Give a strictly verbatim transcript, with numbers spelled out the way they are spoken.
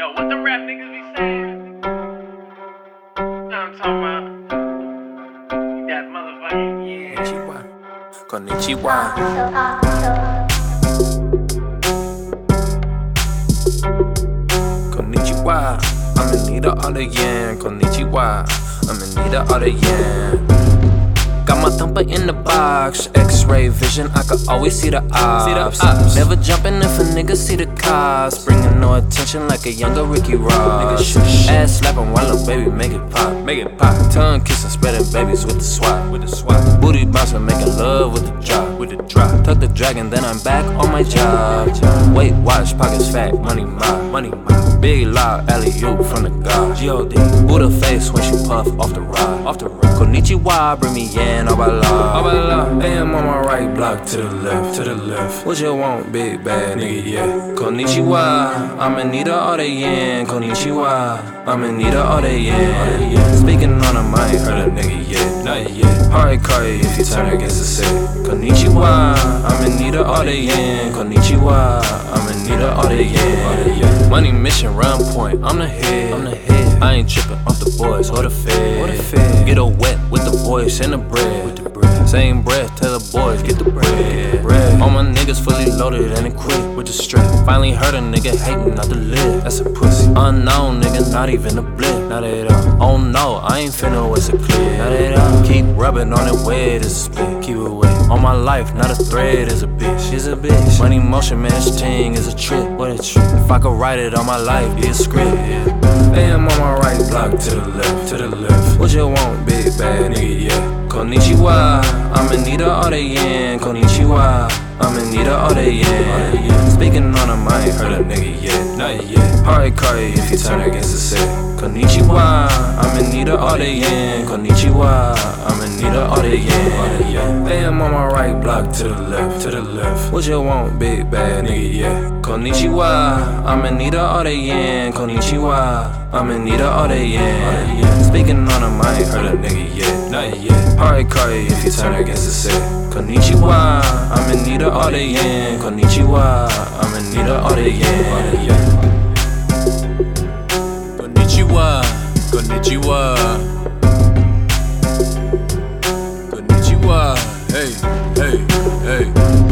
Yo, what the rap niggas be saying? You know what I'm talking about? That motherfucking yeah. Konnichiwa. Konnichiwa. I'm in need of all the yen. Konnichiwa. I'm in need of all the yen. Got my thumper in the box, X-ray vision, I could always see the ops. Never jumping if a nigga see the cops. Bringing no attention like a younger Ricky Ross. Ass slapping while a baby make it pop, make it pop. Tongue kissing, spreading babies with the swap, with the swap. Booty bouncing, making love with the drop, with the drop. Tuck the dragon, then I'm back on my job. Weight watch, pockets fat, money mob, money mob. Big loud alley-oop from the god. G O D Buddha face when she puff off the rod, off the rod. Konnichiwa, bring me in, all by law, all by law. Hey, I'm on my right block to the left, to the left. What you want, big bad nigga, yeah. Konnichiwa, I'm in need of all the yen. Konnichiwa, I'm in need of all the yen. Speaking on him, I ain't heard a nigga yet, not yet. Hard call you if you turn against the set. Konnichiwa, I'm in need of all the yen. Konnichiwa, I'm in need of all the yen. Money mission, run point, I'm the head, I'm the head. I ain't tripping off the boys or the fed, or the fed. Get her wet with the boys and the bread, with the bread. Same breath, tell the boys get the bread, bread. All my niggas fully loaded and equipped with the strap. Finally heard a nigga hating out the lid, that's a pussy. Unknown nigga, not even a blip, not at all. Oh no, I ain't finna waste a clip, not at all. Keep rubbing on it wet as a spit, keep it wet. All my life, not a thread is a bitch, she's a bitch. Money motion, man, this thing is a trip, what a trip. If I could write it all my life, be a script, yeah. Hey, I'm on my right block to the left, to the left. What you want, big bad nigga, yeah. Konnichiwa, I'm in need of all the yen. Konnichiwa, I'm in need of all the yen. Speaking on him, I ain't heard a nigga yet, not yet. Hard call you if you turn against the set. Konnichiwa, I'm in need of all the yen. Konnichiwa, I'm in need of all the yen. Hey, I'm on my right block to the left, to the left. What you want, big bad nigga, yeah. Konnichiwa, I'm in need of all the yen. Konnichiwa, I'm in need of all the yen. Speaking on him, I ain't heard a nigga yet, not yet. Hard call you if you turn against the set. Konnichiwa, I'm in need of all the yen. Konnichiwa, I'm in need of all the yen. Konnichiwa, konnichiwa. Konnichiwa, hey, hey, hey.